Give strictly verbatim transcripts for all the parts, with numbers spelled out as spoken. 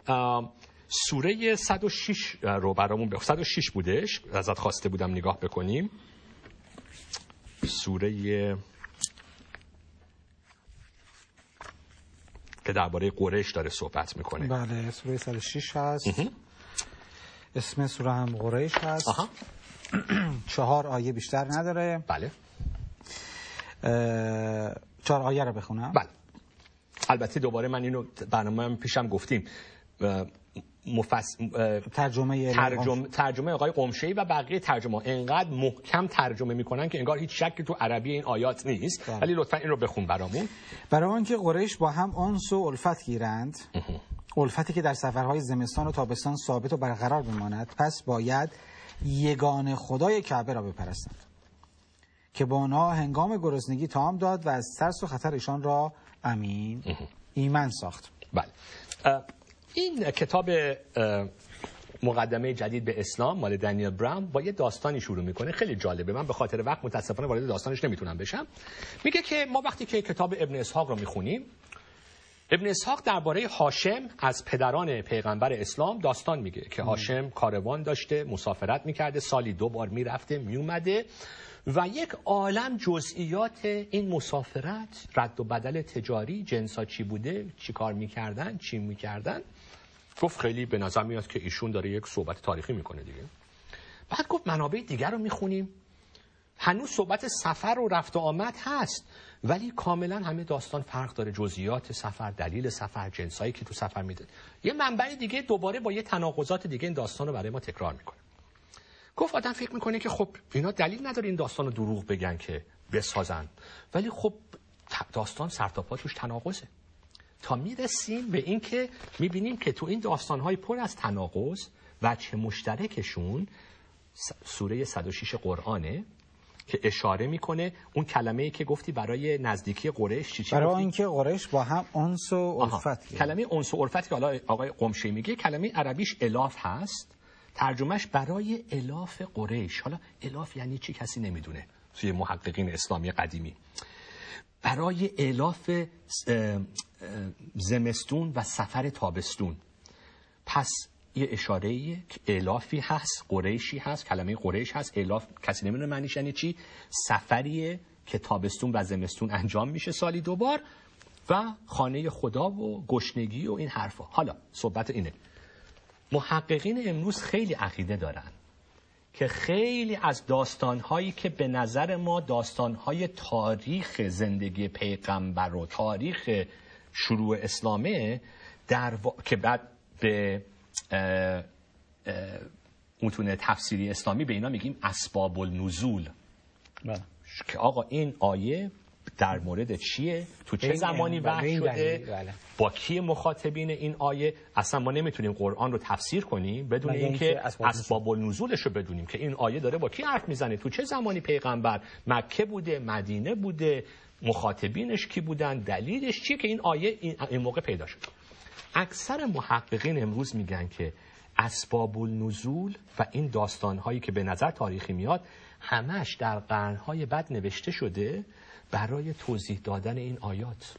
سوره صد و شش رو برامون به صد و شش بودش ازت خواسته بودم نگاه بکنیم. سوره که درباره قریش داره صحبت میکنه. بله، سوره صد و شش هست. اسم سوره هم قریش هست. آها. چهار آیه بیشتر نداره. بله. چهار آیه رو بخونم. بله. البته دوباره من اینو برنامه هم پیشم گفتیم مفس... ترجمه ترجمه ترجمه آقای قمشه‌ای و بقیه ترجمه انقدر محکم ترجمه میکنن که انگار هیچ شکی تو عربی این آیات نیست. ولی لطفا این رو بخون برامون. برای اینکه قریش با هم انس و الفت گیرند، الفتی که در سفرهای زمستان و تابستان ثابت و برقرار بماند، پس باید یگانه خدای کعبه را بپرستند که با آنها هنگام گرسنگی طعام داد و از ترس و خطر ایشان را امین ایمن ساخت. بله. این کتاب مقدمه جدید به اسلام مال دنیل براون با یه داستانی شروع میکنه خیلی جالبه. من به خاطر وقت متاسفانه وارد داستانش نمیتونم بشم. میگه که ما وقتی که کتاب ابن اسحاق رو میخونیم، ابن اسحاق درباره هاشم از پدران پیغمبر اسلام داستان میگه که هاشم کاروان داشته، مسافرت میکرده، سالی دو بار میرفته میومده و یک عالم جزئیات این مسافرت، رد و بدل تجاری، جنسا چی بوده، چی کار میکردن، چی میکردن. گفت خیلی به نظر میاد که ایشون داره یک صحبت تاریخی میکنه دیگه. بعد گفت منابع دیگر رو میخونیم، هنوز صحبت سفر و رفت و آمد هست ولی کاملا همه داستان فرق داره، جزئیات سفر، دلیل سفر، جنسایی که تو سفر میده. یه منبع دیگه دوباره با یه تناقضات دیگه این داستان رو برای ما تکرار میکنه. گفت آدم فکر میکنه که خب اینا دلیل نداره این داستان رو دروغ بگن که بسازن، ولی خب داستان سرتاپا توش تناقضه. تا میرسیم به این که میبینیم که تو این داستانهای پر از تناقض وجه مشترکشون سوره صد و شش قرآنه که اشاره میکنه اون کلمه‌ای که گفتی برای نزدیکی قریش چی چی برای اینکه قریش با هم انس و الفت. کلمه انس و الفت که حالا آقای قمشه‌ای میگه کلمه عربیش الاف هست، ترجمهش برای الاف قریش. حالا الاف یعنی چی کسی نمیدونه توی محققین اسلامی قدیمی. برای الاف زمستون و سفر تابستون. پس یه اشاره‌ایه که الافی هست، قریشی هست، کلمه قریش هست. الاف کسی نمیدونه معنیش یعنی چی. سفریه که تابستون و زمستون انجام میشه سالی دوبار و خانه خدا و گشنگی و این حرفا. حالا صحبت اینه، محققین امروز خیلی عقیده دارن که خیلی از داستانهایی که به نظر ما داستانهای تاریخ زندگی پیغمبر و تاریخ شروع اسلامه در و... که بعد به اه... اه... متون تفسیری اسلامی به اینا میگیم اسباب النزول. بله. که آقا این آیه در مورد چیه، تو چه زمانی وحی شده، بله. با کی مخاطبین این آیه. اصلا ما نمیتونیم قرآن رو تفسیر کنیم بدون اینکه اسباب النزولش رو بدونیم که این آیه داره با کی حرف میزنه، تو چه زمانی پیغمبر مکه بوده، مدینه بوده، مخاطبینش کی بودن، دلیلش چیه که این آیه این موقع پیدا شد. اکثر محققین امروز میگن که اسباب النزول و این داستانهایی که به نظر تاریخی میاد همش در قرنهای بعد نوشته شده برای توضیح دادن این آیات.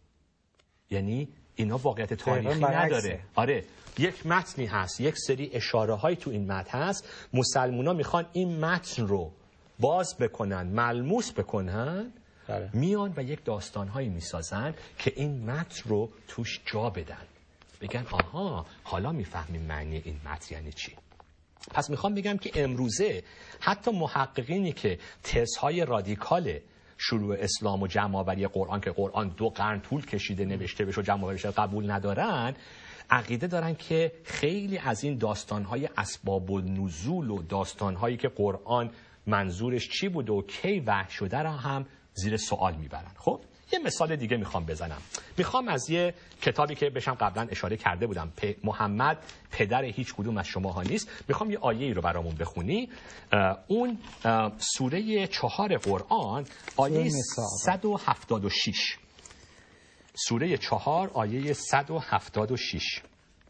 یعنی اینا واقعیت تاریخی نداره. آره، یک متنی هست، یک سری اشاره های تو این متن هست، مسلمونا میخوان این متن رو باز بکنن، ملموس بکنن، بله. میان و یک داستانهایی میسازن که این متن رو توش جا بدن، بگن آها حالا میفهمیم معنی این متن یعنی چی. پس میخوام بگم که امروزه حتی محققینی که تزهای رادیکال شروع اسلام و جمع‌آوری قرآن که قرآن دو قرن طول کشیده نوشته بشه و جمع‌آوری بشه قبول ندارن، عقیده دارن که خیلی از این داستانهای اسباب النزول و داستانهایی که قرآن منظورش چی بود و کی وحی شده را هم زیر سوال میبرن. خب یه مثال دیگه میخوام بزنم. میخوام از یه کتابی که بهشم قبلا اشاره کرده بودم، محمد پدر هیچ کدوم از شماها نیست، میخوام یه آیه ای رو برامون بخونی. اون سوره چهار قرآن آیه صد و هفتاد و شش. سوره چهار آیه صد و هفتاد و شش.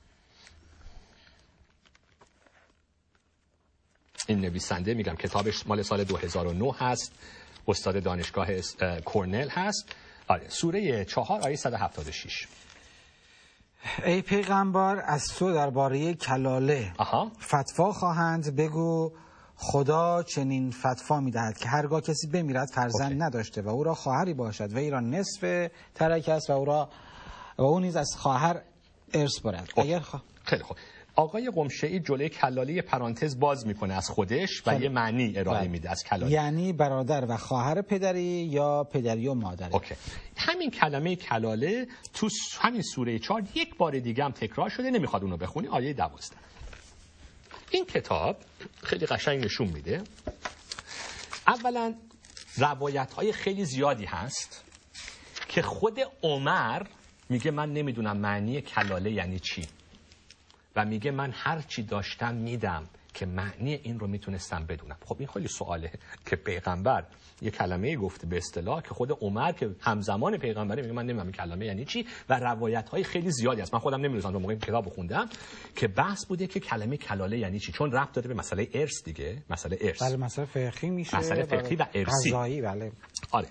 این نویسنده میگم کتابش مال سال دو هزار و نه هست، استاد دانشگاه کورنل هست. آره، سوره چهار آیه صد و هفتاد و شش. ای پیغمبر از تو درباره کلاله آها. فتوا خواهند، بگو خدا چنین فتوا میدهد که هرگاه کسی بمیرد فرزند اوکی. نداشته و او را خواهری باشد و ایران نصف ترک است و او را و او نیز از خواهر ارث برد. اگر خوا... خیلی خوب. آقای قمشه‌ای جلوی کلاله یه پرانتز باز میکنه از خودش و خیلی. یه معنی ارائه بله. میده از کلاله، یعنی برادر و خواهر پدری یا پدری و مادری. اوکی. همین کلمه کلاله تو همین سوره چهار یک بار دیگه هم تکرار شده، نمیخواد اونو بخونی. آیه دوازده. این کتاب خیلی قشنگ نشون میده اولا روایت های خیلی زیادی هست که خود عمر میگه من نمیدونم معنی کلاله یعنی چی و میگه من هر چی داشتم میدم که معنی این رو میتونستم بدونم. خب این خیلی سواله که پیغمبر یه کلمه گفته به اصطلاح که خود عمر که همزمان پیغمبره میگه من نمیدونم کلمه یعنی چی و روایت های خیلی زیادی هست. من خودم نمیدونم اون موقع کتابو خوندم که بحث بوده که کلمه کلاله یعنی چی، چون ربط داره به مسئله ارث دیگه، مسئله ارث. بله مسئله فقهی میشه، مسئله فقهی و ارثی. قضایی. بله. آره.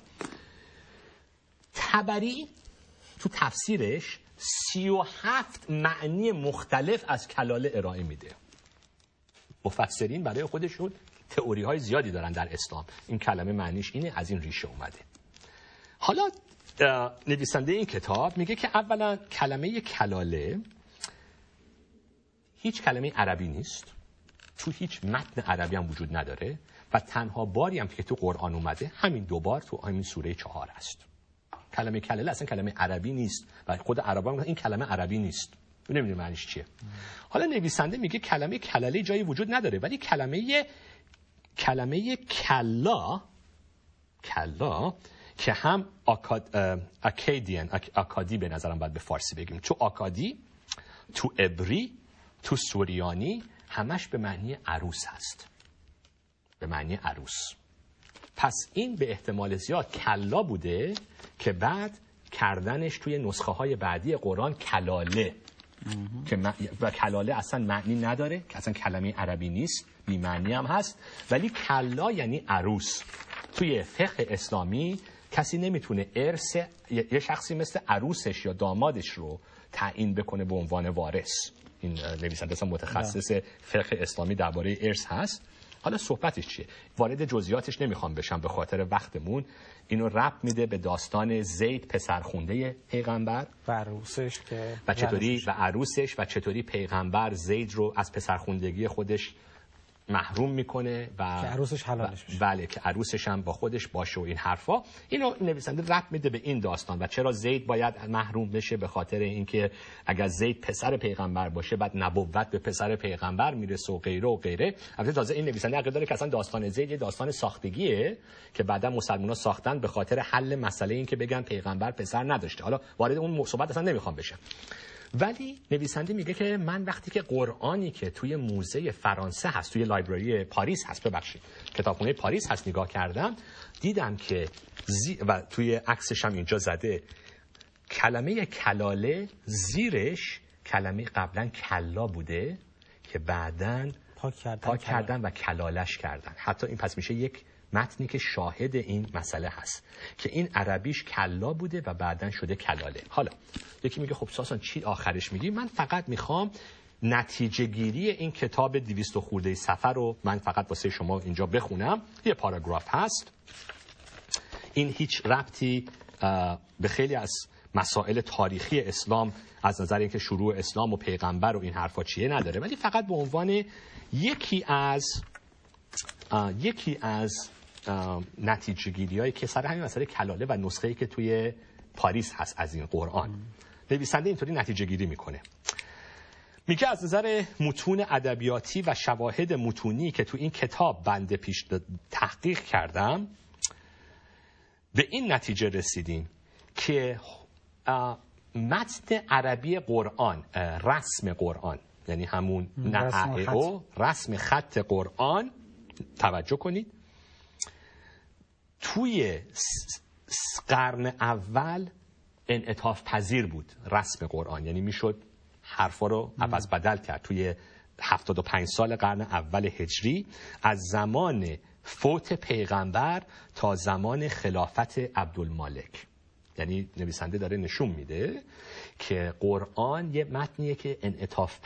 طبری تو تفسیرش سی و هفت معنی مختلف از کلاله ارائه میده. مفسرین برای خودشون تئوری های زیادی دارن در اسلام. این کلمه معنیش اینه، از این ریشه اومده. حالا نویسنده این کتاب میگه که اولا کلمه کلاله هیچ کلمه عربی نیست، تو هیچ متن عربی هم وجود نداره و تنها باری هم که تو قرآن اومده همین دو بار تو همین سوره چهار است. کلمه کلاله اصلا کلمه عربی نیست و خود عربا میگن این کلمه عربی نیست، نمیدونم معنیش چیه. حالا نویسنده میگه کلمه کلاله جایی وجود نداره، ولی کلمه کلمه کلا کلا که هم آکاد، اکادیان اکادی به نظرم باید به فارسی بگیم، تو آکادی، تو عبری، تو سوریانی همش به معنی عروس هست، به معنی عروس. پس این به احتمال زیاد کلا بوده که بعد کردنش توی نسخه های بعدی قرآن کلاله که م... و کلاله اصلا معنی نداره، که اصلا کلمه عربی نیست، بی معنی هم هست، ولی کلا یعنی عروس. توی فقه اسلامی کسی نمیتونه ارث یه شخصی مثل عروسش یا دامادش رو تعیین بکنه به عنوان وارث. این نویسنده اصلا متخصص فقه اسلامی درباره ارث هست. حالا صحبتش چیه؟ وارد جزئیاتش نمیخوام بشم به خاطر وقتمون. اینو ربط میده به داستان زید پسرخونده پیغمبر و عروسش که و چطوری و عروسش و چطوری پیغمبر زید رو از پسرخوندگی خودش محروم میکنه و که عروسش حلالش بشه. بله که عروسش هم با خودش باشه و این حرفا. اینو نویسنده ربط میده به این داستان و چرا زید باید محروم بشه، به خاطر اینکه اگر زید پسر پیغمبر باشه بعد نبوت به پسر پیغمبر میرسه و غیره و غیره. البته تازه این نویسنده عقیده داره که اصلا داستان زید یه داستان ساختگیه که بعدا مسلمان‌ها ساختن به خاطر حل مسئله این که بگن پیغمبر پسر نداشته. حالا وارد اون صحبت اصلا نمیخوام بشم. ولی نویسنده میگه که من وقتی که قرآنی که توی موزه فرانسه هست، توی لایبرری پاریس هست، ببخشید کتابخونه پاریس هست نگاه کردم، دیدم که زی... و توی عکسش هم اینجا زده کلمه کلاله زیرش کلمه قبلا کلا بوده که بعداً پاک کردن, پاک کردن و کلالش کردن. حتی این پس میشه یک متنی که شاهد این مسئله هست که این عربیش کلا بوده و بعدن شده کلاله. حالا یکی میگه خب ساسان چی آخرش میگی؟ من فقط میخوام نتیجه گیری این کتاب دویست خورده صفحه رو من فقط واسه شما اینجا بخونم. یه پاراگراف هست، این هیچ ربطی به خیلی از مسائل تاریخی اسلام از نظر اینکه شروع اسلام و پیغمبر و این حرفا چیه نداره، ولی فقط به عنوان یکی از یکی از نتیجه گیری هایی که سر همین مسئله کلاله و نسخه‌ای که توی پاریس هست از این قرآن نویسنده اینطوری نتیجه گیری میکنه. میگه از نظر متون ادبیاتی و شواهد متونی که تو این کتاب بنده پیش تحقیق کردم به این نتیجه رسیدیم که متن عربی قرآن، رسم قرآن، یعنی همون نعه او رسم خط قرآن، توجه کنید، توی قرن اول انعطاف پذیر بود رسم قرآن، یعنی میشد حرفا رو عوض بدل کرد. توی هفتاد و پنج سال قرن اول هجری از زمان فوت پیغمبر تا زمان خلافت عبدالمالک، یعنی نویسنده داره نشون میده که قرآن یه متنیه که انعطاف